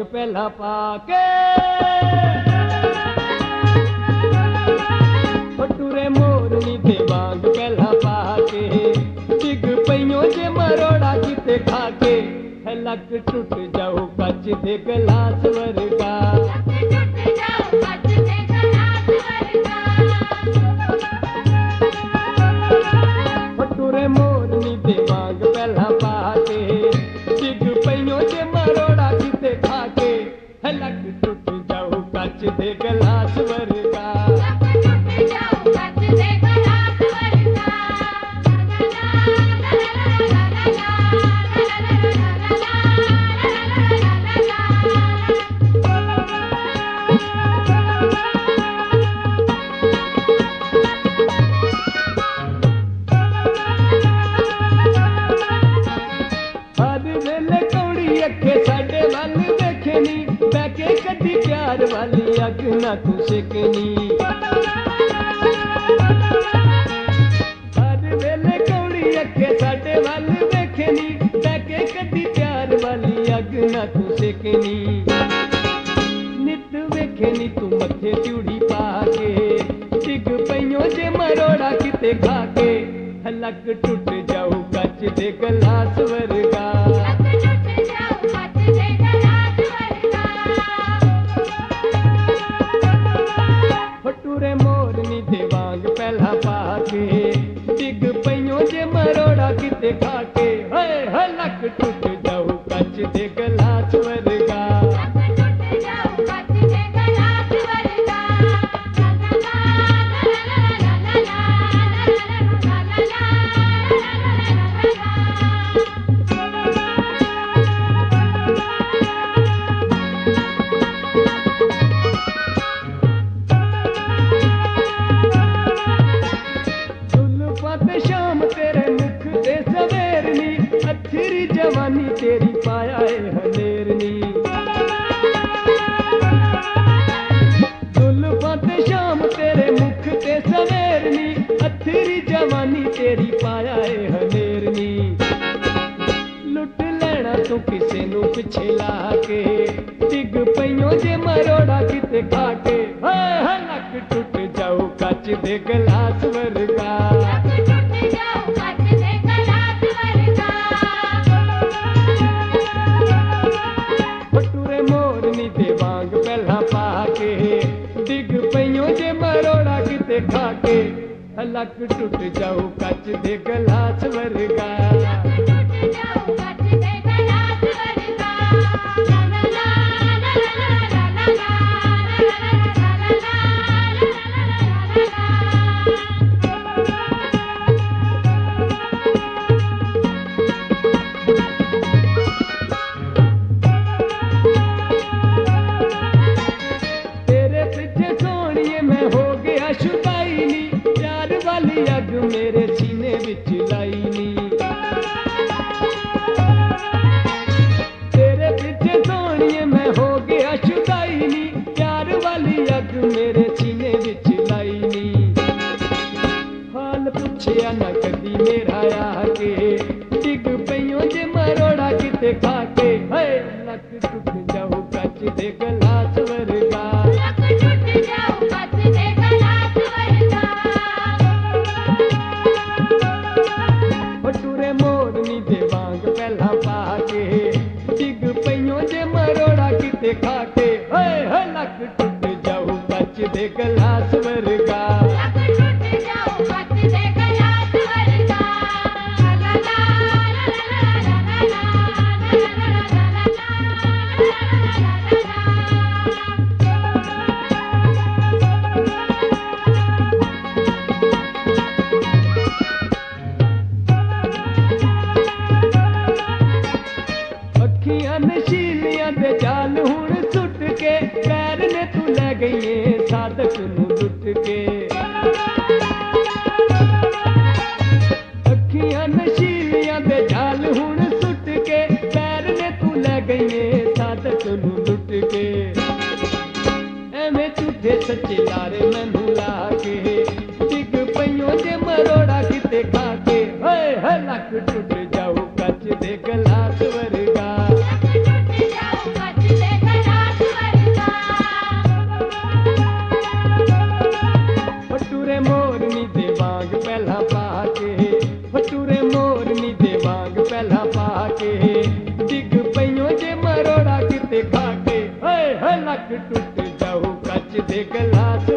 पहला पाके टुरे मोरनी दे वांग पहला पाके डिग पईयों जे मरोड़ा किते खाके लक टूट जाओ कच दे गलास वर्गा टुरे मोरनी दे वांग पहला पाके डिग पईयों जे मरोड़ा किते खाके लक टूट जाओ कच दे गलास वर्गा साडे वाल देखे नी बैके कदी प्यार वाली अग ना तू सिकनी हर वेले कौड़ी अखे साडे वाल देखे नी बैके कदी प्यार वाली अग ना तू सिकनी नित वेखे नी तू मथे चूड़ी पाके डिग पईयों जे मरोड़ा किते खाके लक टूट जाऊ कच दे गलास वर्गा टुरे मोरनी दे वांग पहला पाके डिग पईयों जे मरोड़ा किते खाके लक टूट जाऊ कच दे गलास वर्गा शाम तेरे मुख दे सवेरनी अथरी जवानी तेरी पाया है हनेरनी जुल्फां ते शाम तेरे मुख दे सवेरनी अथरी जवानी तेरी पाया है हनेरनी लुट लेना तू किसे नू पिछे लाके डिग पईयों जे मरोड़ा किते खाके लक टूट जाओ कच दे गलास वर्गा टुरे मोरनी दे वांग पहला पाके डिग पईयों जे मरोड़ा किते खाके लक टूट जाओ कच दे गलास वर्गा अग मेरे सीने विच लाई नी तेरे पीछे सोनिए मैं हो गया शुदाई नी प्यार वाली अग मेरे सीने विच लाई नी हाल पूछया ना कदी मेरा आके डिग पईयों जे मरोड़ा किते खाके लक टूट जाओ कच दे गलास वर्गा टुरे मोरनी दे वांग पहला पाके डिग पईयों जे मरोड़ा किते खाके लक टूट जाऊ कच दे गलास वर्गा नशीलियां दे जाल हुण सुट के पैर ने तू लै गई सादक नू लुट के अखियां नशीलियां दे जाल हुण सुट के पैर ने तू लै गई सादक नू लुट के एवें झूठे सच्चे लारे मैनू ला के डिग पईयों जे मरोड़ा किते खाके लक टूट जाऊ कच दे गलास वर्गा ਨੱਕ ਟੁੱਟ ਜਾਊ ਕੱਚ ਦੇ ਗਲਾਸ